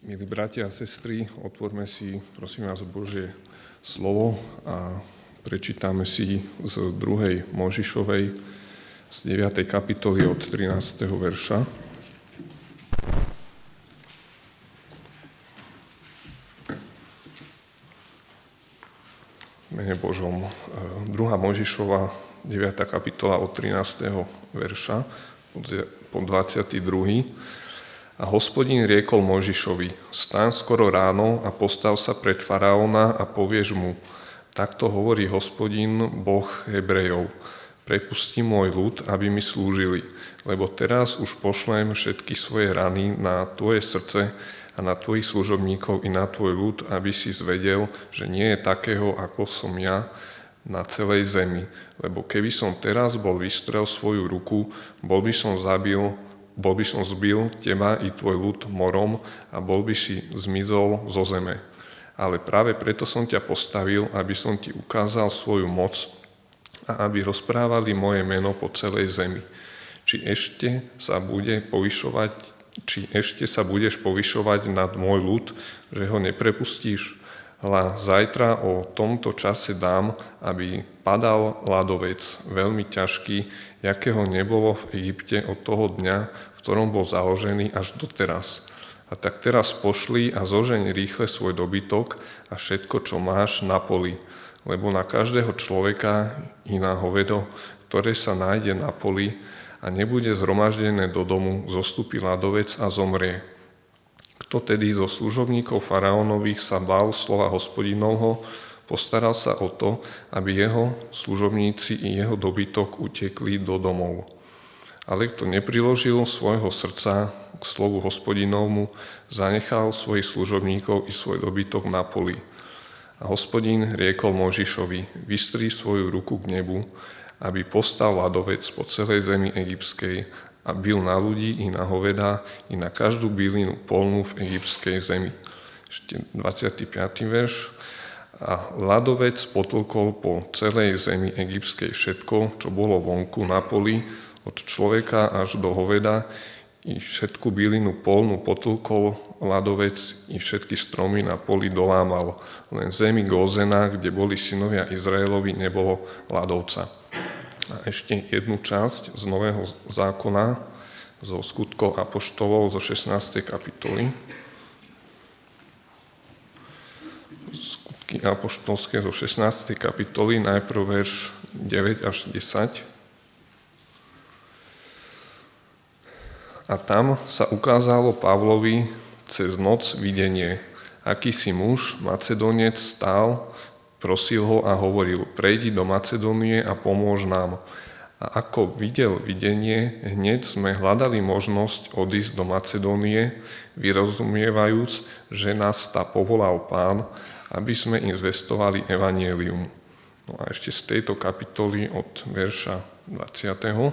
Milí bratia a sestry, otvorme si, prosím vás, Božie slovo a prečítame si z 2. Mojžišovej, z 9. kapitoly od 13. verša. Mene Božom. 2. Mojžišova, 9. kapitola od 13. verša po 22. A Hospodin riekol Mojžišovi: Vstaň skoro ráno a postav sa pred faraóna a povieš mu: Takto hovorí Hospodin, Boh Hebrejov. Prepusti môj ľud, aby mi slúžili, lebo teraz už pošlem všetky svoje rany na tvoje srdce a na tvojich služobníkov i na tvoj ľud, aby si zvedel, že nie je takého, ako som ja, na celej zemi. Lebo keby som teraz bol vystrel svoju ruku, bol by som zbil teba i tvoj ľud morom a bol by si zmizol zo zeme. Ale práve preto som ťa postavil, aby som ti ukázal svoju moc a aby rozprávali moje meno po celej zemi. Či ešte sa budeš povyšovať nad môj ľud, že ho neprepustíš? Hľa, zajtra o tomto čase dám, aby padal ľadovec, veľmi ťažký, jakého nebolo v Egypte od toho dňa, v ktorom bol založený až doteraz. A tak teraz pošli a zožeň rýchle svoj dobytok a všetko, čo máš na poli, lebo na každého človeka i na hovedo, ktoré sa nájde na poli a nebude zhromaždené do domu, zostupí ľadovec a zomrie. Kto tedy zo služobníkov faraónových sa bál slova Hospodinovho, postaral sa o to, aby jeho služobníci i jeho dobytok utekli do domov. Ale kto nepriložil svojho srdca k slovu Hospodinovmu, zanechal svojich služobníkov i svoj dobytok na poli. A Hospodin riekol Mojžišovi: Vystri svoju ruku k nebu, aby postal ľadovec po celej zemi egyptskej, a bil na ľudí i na hovedá i na každú bylinu polnú v egyptskej zemi. Ešte 25. verš. A ľadovec potlkol po celej zemi egyptskej všetko, čo bolo vonku na poli, od človeka až do hoveda, i všetku bylinu polnú potlkol ľadovec, i všetky stromy na poli dolámal. Len zemi Gózena, kde boli synovia Izraelovi, nebolo ľadovca. A ešte jednu časť z Nového zákona, zo skutkov apoštolov zo 16. kapitoly. Skutky apoštolské zo 16. kapitoly, najprv verš 9 až 10. A tam sa ukázalo Pavlovi cez noc videnie. Akýsi muž, Macedónec, stál, prosil ho a hovoril: Prejdi do Macedónie a pomôž nám. A ako videl videnie, hneď sme hľadali možnosť odísť do Macedónie, vyrozumievajúc, že nás tá povolal Pán, aby sme im zvestovali evanjelium. No a ešte z tejto kapitoly od verša 20.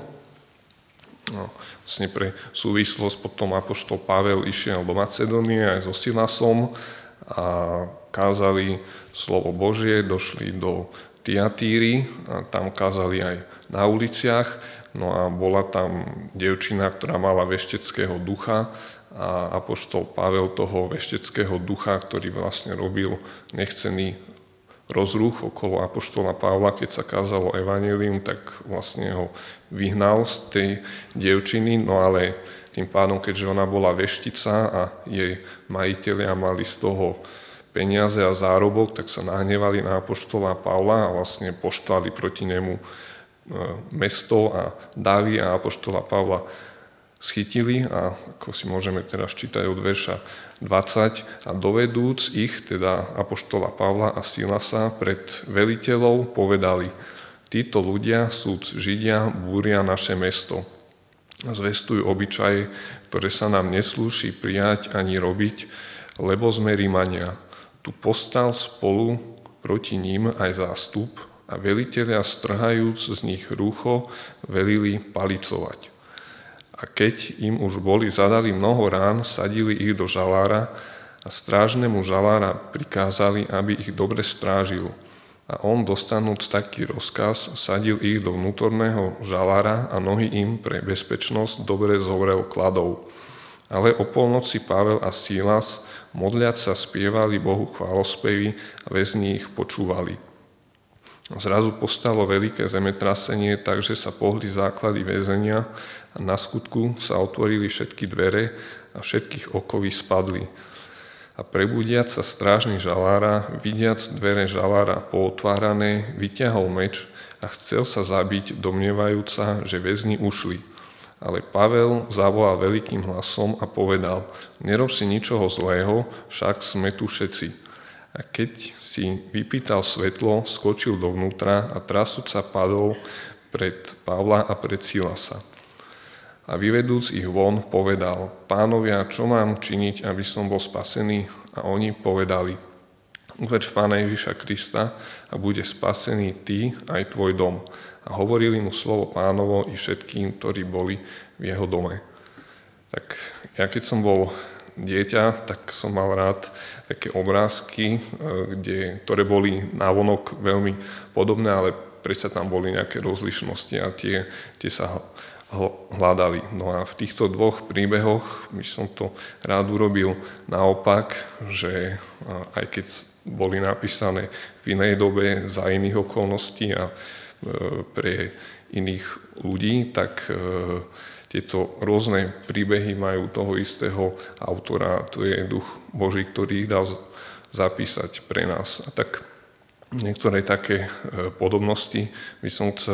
Vlastne pre súvislosť potom apoštol Pavel išiel do Macedónie aj so Silasom a kázali slovo Božie, došli do Tiatíry a tam kázali aj na uliciach. No a bola tam dievčina, ktorá mala vešteckého ducha a apoštol Pavel toho vešteckého ducha, ktorý vlastne robil nechcený rozruch okolo apoštola Pavla, keď sa kázalo evanjelium, tak vlastne ho vyhnal z tej dievčiny, no ale tým pádom, keďže ona bola veštica a jej majitelia mali z toho peniaze a zárobok, tak sa nahnevali na apoštola Pavla a vlastne poštvali proti nemu mesto a davy a apoštola Pavla schytili a ako si môžeme teraz čítať od verša 20 a dovedúc ich, teda apoštola Pavla a Silasa, pred veliteľov povedali: Títo ľudia sú Židia, búria naše mesto. Zvestujú obyčaje, ktoré sa nám neslúši prijať ani robiť, lebo sme Rimania. Tu postal spolu proti ním aj zástup a velitelia, strhajúc z nich rúcho, velili palicovať. A keď im už boli zadali mnoho rán, sadili ich do žalára a strážnemu žalára prikázali, aby ich dobre strážil. A on, dostanúc taký rozkaz, sadil ich do vnútorného žalára a nohy im pre bezpečnosť dobre zovrel kladou. Ale o polnoci Pavel a Sílas Modliac sa spievali Bohu chválospevy a väzni ich počúvali. Zrazu postalo veľké zemetrasenie, takže sa pohli základy väzenia a na skutku sa otvorili všetky dvere a všetkých okovy spadli. A prebudiac sa strážny žalára, vidiac dvere žalára pootvárané, vyťahol meč a chcel sa zabiť, domnievajúca, že väzni ušli. Ale Pavel zavolal veľkým hlasom a povedal: nerob si ničoho zlého, však sme tu všetci. A keď si vypýtal svetlo, skočil dovnútra a trasúc sa padol pred Pavla a pred Silasa. A vyvedúc ich von, povedal: pánovia, čo mám činiť, aby som bol spasený? A oni povedali: uveď v Pána Ježiša Krista a bude spasený ty aj tvoj dom. A hovorili mu slovo Pánovo i všetkým, ktorí boli v jeho dome. Tak ja keď som bol dieťa, tak som mal rád také obrázky, ktoré boli návonok veľmi podobné, ale predsa tam boli nejaké rozlišnosti a tie sa hľadali. No a v týchto dvoch príbehoch by som to rád urobil naopak, že aj keď boli napísané v inej dobe, za iných okolností a pre iných ľudí, tak tieto rôzne príbehy majú toho istého autora, to je Duch Boží, ktorý ich dal zapísať pre nás. A tak niektoré také podobnosti by som chcel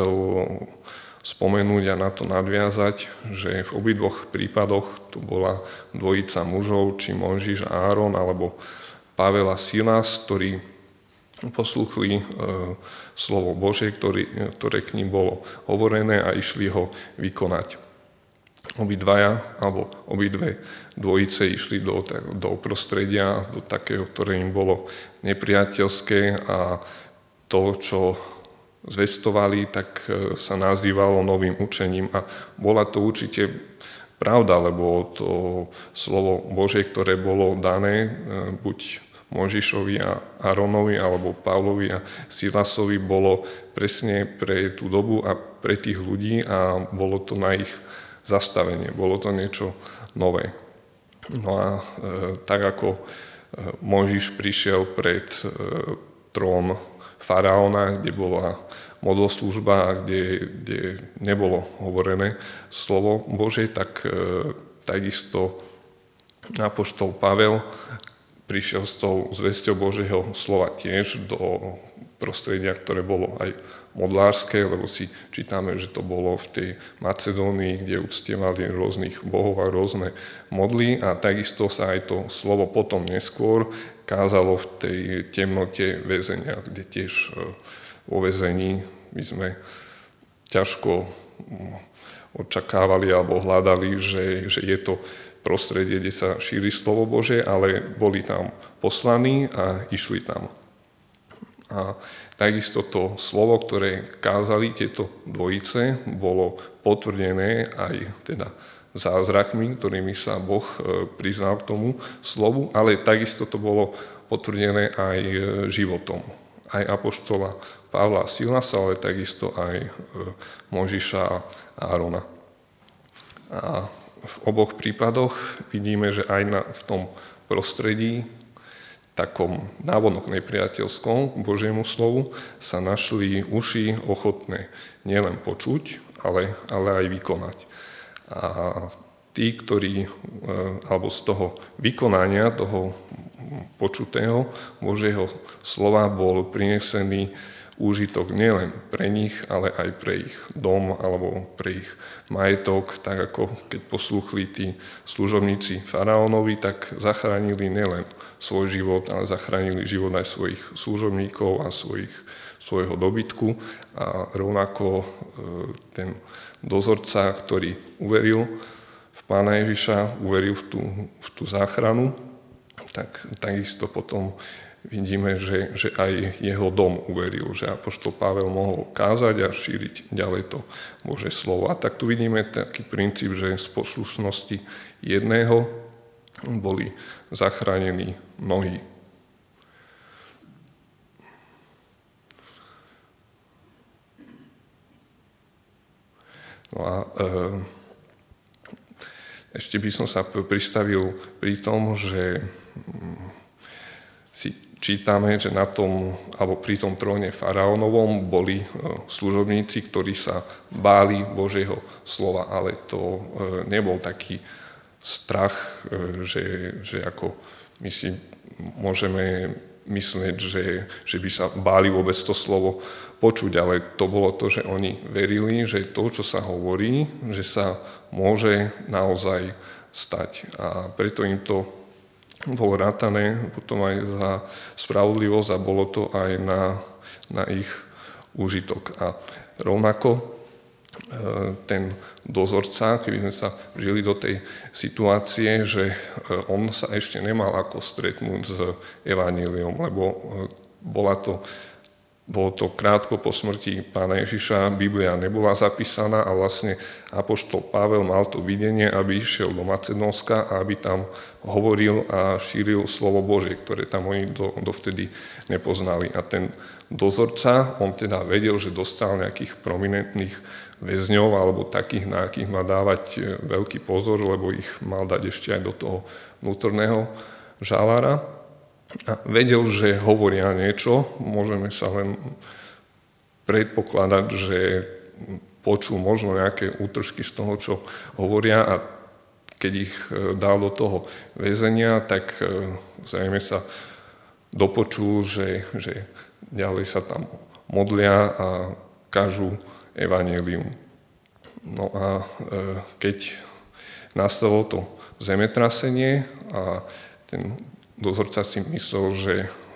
spomenúť a na to nadviazať, že v obidvoch prípadoch tu bola dvojica mužov, či Mojžiš a Áron, alebo Pavel a Silas, ktorí poslúchli slovo Božie, ktoré k ním bolo hovorené a išli ho vykonať. Obidvaja, alebo obidve dvojice išli do prostredia, do takého, ktoré im bolo nepriateľské a to, čo zvestovali, tak sa nazývalo novým učením a bola to určite pravda, lebo to slovo Božie, ktoré bolo dané buď Mojžišovi a Áronovi alebo Pavlovi a Silasovi, bolo presne pre tú dobu a pre tých ľudí a bolo to na ich zastavenie, bolo to niečo nové. No a tak ako Mojžiš prišiel pred trón faraóna, kde bola modloslužba, kde nebolo hovorené slovo Božie, tak takisto apoštol Pavel prišiel s tou zvesťou Božieho slova tiež do prostredia, ktoré bolo aj modlárske, lebo si čítame, že to bolo v tej Macedónii, kde uctievali rôznych bohov a rôzne modly a takisto sa aj to slovo potom neskôr kázalo v tej temnote väzenia, kde tiež vo väzení my sme ťažko očakávali alebo hľadali, že je to prostredie, kde sa šíri slovo Božie, ale boli tam poslaní a išli tam. A takisto to slovo, ktoré kázali tieto dvojice, bolo potvrdené aj teda zázrakmi, ktorými sa Boh priznal k tomu slovu, ale takisto to bolo potvrdené aj životom. Aj apoštola Pavla a Silasa, ale takisto aj Mojžiša a Árona. A v oboch prípadoch vidíme, že aj v tom prostredí, takom návonok nepriateľskom Božiemu slovu, sa našli uši ochotné nielen počuť, ale aj vykonať. A tí, ktorí, alebo z toho vykonania, toho počutého Božieho slova bol prinesený úžitok nielen pre nich, ale aj pre ich dom alebo pre ich majetok, tak ako keď poslúchli tí služobníci faraónovi, tak zachránili nielen svoj život, ale zachránili život aj svojich služobníkov a svojho dobytku a rovnako ten dozorca, ktorý uveril v Pána Ježiša, uveril v tú záchranu, tak takisto potom vidíme, že aj jeho dom uveril, že apoštol Pavel mohol kázať a šíriť ďalej to Božie slovo. A tak tu vidíme taký princíp, že z poslušnosti jedného boli zachránení mnohí. No a Ešte by som sa pristavil pri tom, že si čítame, že na tom, alebo pri tom tróne faraónovom boli služobníci, ktorí sa báli Božieho slova, ale to nebol taký strach, že ako my si môžeme myslieť, že by sa báli vôbec to slovo počuť, ale to bolo to, že oni verili, že to, čo sa hovorí, že sa môže naozaj stať. A preto im to bolo rátané potom aj za spravodlivosť a bolo to aj na ich úžitok. A rovnako ten dozorca, keby sme sa žili do tej situácie, že on sa ešte nemal ako stretnúť s evanjeliom, lebo bolo to krátko po smrti Pána Ježiša, Biblia nebola zapísaná a vlastne apoštol Pavel mal to videnie, aby išiel do Macedónska a aby tam hovoril a šíril slovo Božie, ktoré tam oni dovtedy nepoznali. A ten dozorca, on teda vedel, že dostal nejakých prominentných väzňov alebo takých, na akých má dávať veľký pozor, lebo ich mal dať ešte aj do toho vnútorného žalára. A vedel, že hovoria niečo, môžeme sa len predpokladať, že počul možno nejaké útržky z toho, čo hovoria a keď ich dal do toho väzenia, tak zrejme sa dopočul, že ďalej sa tam modlia a kažú evanjelium. No a keď nastalo to zemetrasenie a ten dozorca si myslel, že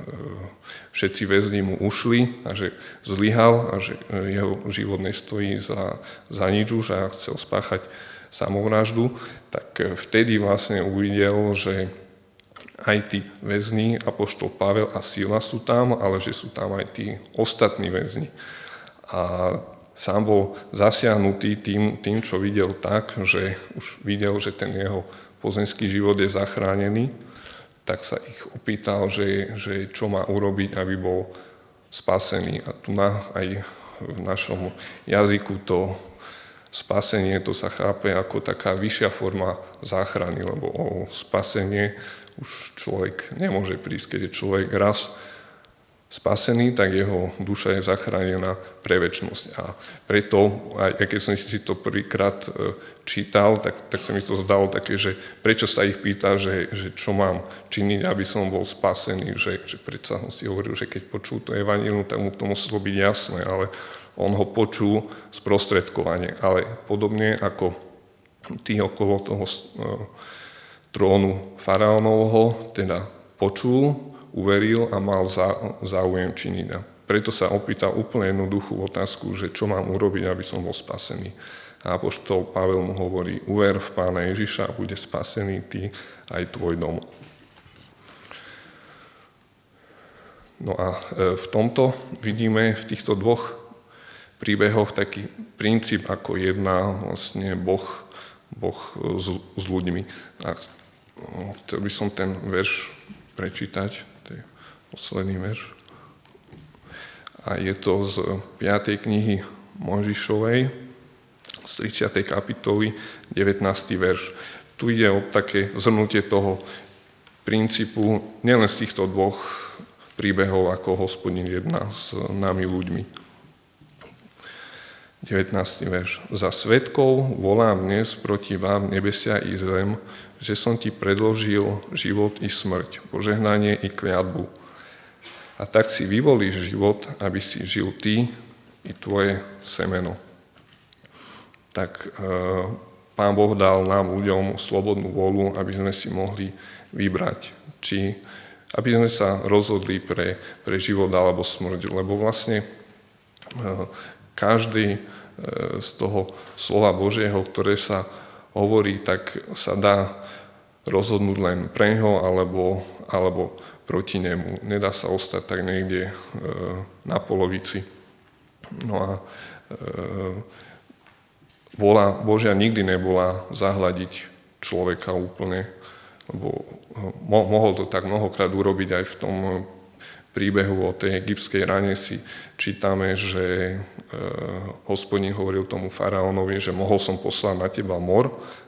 všetci väzni mu ušli a že zlyhal a že jeho život nestojí za nič už a chcel spáchať samovraždu, tak vtedy vlastne uvidel, že aj tí väzni, apoštol Pavel a Sila sú tam, ale že sú tam aj tí ostatní väzni. A sám bol zasiahnutý tým, čo videl tak, že už videl, že ten jeho pozemský život je zachránený, tak sa ich opýtal, že čo má urobiť, aby bol spasený. A tu aj v našom jazyku to spasenie, to sa chápe ako taká vyššia forma záchrany, lebo o spasenie už človek nemôže prísť. Keď je človek raz spasený, tak jeho duša je zachránená pre večnosť. A preto, aj keď som si to prvýkrát čítal, tak sa mi to zdalo také, že prečo sa ich pýta, že čo mám činiť, aby som bol spasený, že predsa on si hovoril, že keď počul to evanjelium, tak mu to muselo byť jasné, ale on ho počul sprostredkovane. Ale podobne ako tí okolo toho trónu faraónovho, teda počul, uveril a mal záujem činiť. A preto sa opýtal úplne jednoduchú otázku, že čo mám urobiť, aby som bol spasený. A apoštol Pavel mu hovorí, uver v Pána Ježiša a bude spasený ty aj tvoj dom. No a v tomto vidíme v týchto dvoch príbehoch taký princíp, ako jedná vlastne Boh s ľuďmi. A chcel by som ten verš prečítať. Posledný verš. A je to z 5. knihy Mojžišovej, z 30. kapitoly, 19. verš. Tu ide o také zhrnutie toho princípu, nielen z týchto dvoch príbehov, ako Hospodin jedná s nami ľuďmi. 19. verš. Za svedkov volám dnes proti vám, nebesia i zem, že som ti predložil život i smrť, požehnanie i kliatbu. A tak si vyvolíš život, aby si žil ty i tvoje semeno. Tak Pán Boh dal nám ľuďom slobodnú vôľu, aby sme si mohli vybrať, či aby sme sa rozhodli pre život alebo smrť. Lebo vlastne každý z toho slova Božieho, ktoré sa hovorí, tak sa dá rozhodnúť len pre neho alebo proti nemu. Nedá sa ostať tak niekde na polovici. No a vôľa Božia nikdy nebola zahľadiť človeka úplne, lebo mohol to tak mnohokrát urobiť aj v tom príbehu o tej egyptskej rane si čítame, že Hospodin hovoril tomu faraónovi, že mohol som poslať na teba mor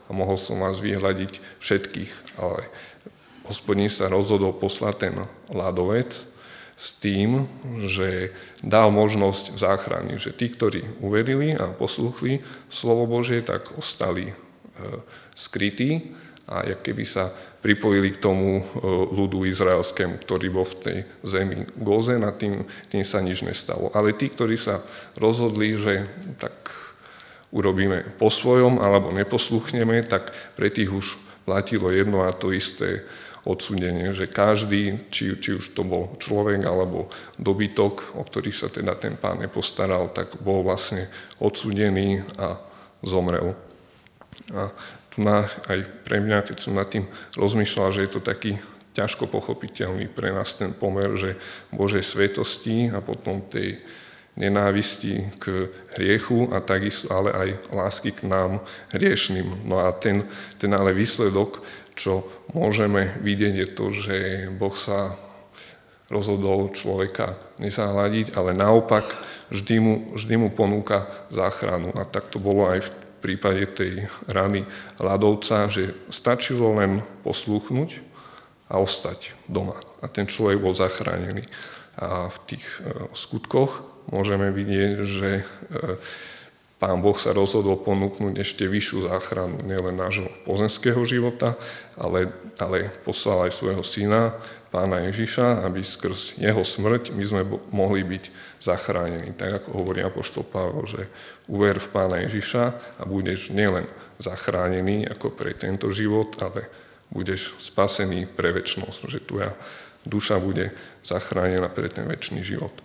a mohol som vás vyhľadiť všetkých, ale Hospodin sa rozhodol poslať ten ľadovec s tým, že dal možnosť záchrany, že tí, ktorí uverili a poslúchli slovo Božie, tak ostali skrytí a jak keby sa pripojili k tomu ľudu izraelskému, ktorý bol v tej zemi Gozen a tým sa nič nestalo. Ale tí, ktorí sa rozhodli, že tak urobíme po svojom alebo neposluchneme, tak pre tých už platilo jedno a to isté odsúdenie, že každý, či už to bol človek alebo dobytok, o ktorý sa teda ten pán nepostaral, tak bol vlastne odsúdený a zomrel. A tu aj pre mňa, keď som nad tým rozmýšľal, že je to taký ťažko pochopiteľný pre nás ten pomer, že Božej svetosti a potom tej nenávisti k hriechu a takisto ale aj lásky k nám hriešným. No a ten ale výsledok, čo môžeme vidieť, je to, že Boh sa rozhodol človeka nezahľadiť, ale naopak vždy mu ponúka záchranu. A tak to bolo aj v prípade tej rany ľadovca, že stačilo len poslúchnuť a ostať doma. A ten človek bol zachránený. A v tých skutkoch môžeme vidieť, že Pán Boh sa rozhodol ponúknuť ešte vyššiu záchranu nielen nášho pozemského života, ale poslal aj svojho syna, Pána Ježiša, aby skrz jeho smrť my sme mohli byť zachránení. Tak ako hovorí apoštol Pavel, že uver v Pána Ježiša a budeš nielen zachránený ako pre tento život, ale budeš spasený pre večnosť, že tvoja duša bude zachránená pre ten večný život.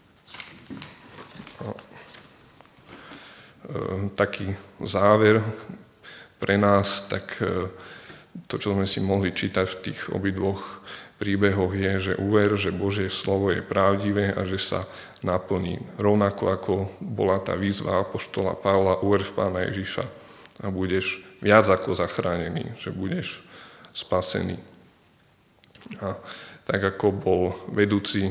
Taký záver pre nás, tak to, čo sme si mohli čítať v tých obidvoch príbehoch je, že uver, že Božie slovo je pravdivé a že sa naplní. Rovnako ako bola tá výzva apoštola Pavla, uver v Pána Ježiša a budeš viac ako zachránený, že budeš spasený. A tak ako bol vedúci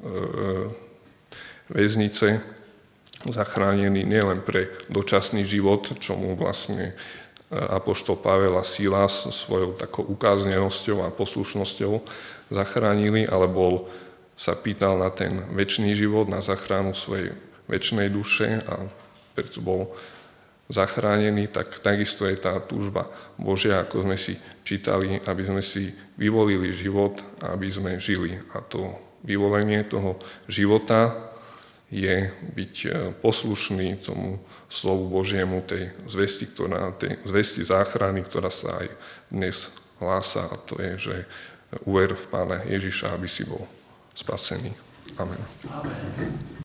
väznice zachránený nielen pre dočasný život, čo mu vlastne apoštol Pavel a Silas svojou takou ukáznenosťou a poslušnosťou zachránili, ale sa pýtal na ten večný život, na záchranu svojej večnej duše a preto bol zachránený, tak takisto je tá túžba Božia, ako sme si čítali, aby sme si vyvolili život a aby sme žili. A to vyvolenie toho života je byť poslušný tomu slovu Božiemu, tej zvesti záchrany, ktorá sa aj dnes hlása, a to je, že uver v Pána Ježiša, aby si bol spasený. Amen.